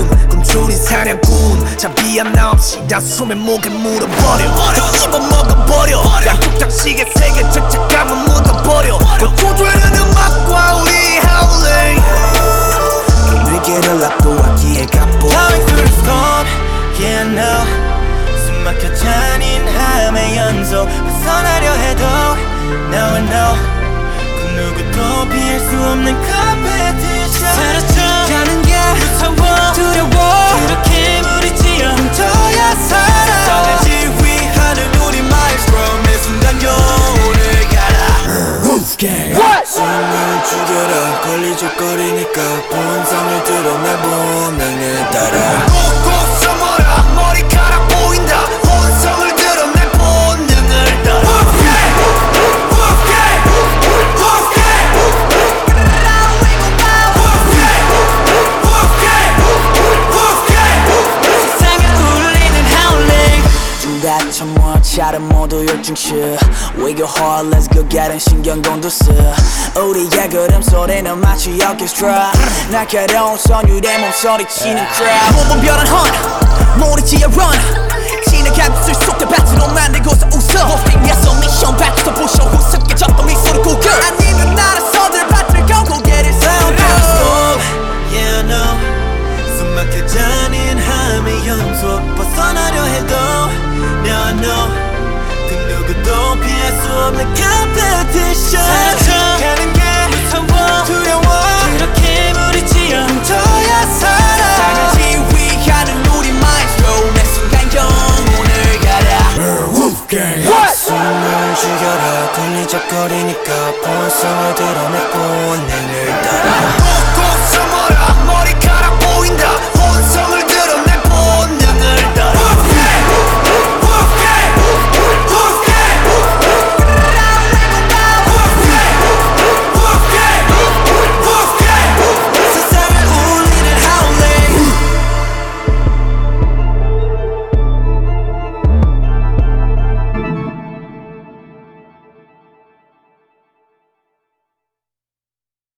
굶주린 사냥꾼 자비 하나 없이 다 숨에 목에 물어버려 다 씹어먹어버려 양쪽 장식에 세계 죄책감은 묻어버려 고조되는 음악과 우리 howling 위기를 압도하기에 갑보 Coming through the storm, yeah I know 숨막혀 잔인함의 연속 벗어나려 해도 Now I know 그 누구도 피할 수 없는 competition 사라져가는 게 무서워 두려워 그렇게 무리지어 훔쳐야 살아 떠나지 위하는 우리 마일스트롬 내 순간 영혼을 갈아 Roof Gang 숨을 죽여라 걸리적거리니까 본성을 드러내 본능을 따라 꼭꼭 숨어라 머리카락 보인다 본성을 드러내 본능을 따라 Roof Gang Roof Gang Roof Gang Roof Gang Roof Gang 세상에 울리는 howling 다 처먹어 차를 모두 열중시 We go hard, let's go get 신경 곤두스 우리의 걸음소리는 마치 orchestra 날카로운 선율의 몸소리 치는 crowd 무분별한 hunt 모리지의 run 진흙한 술 속에 배트로 만들고서 웃어 호스팅에서 미션 밖에서 부셔 우습게졌던 미소를 구겨 아니면 나라서들 밭을 걸고 고개를 세운다 Yeah I know 숨막혀 잔인함의 연속 벗어나려 해도 Now I know 그 누구도 피할 수 없는 competition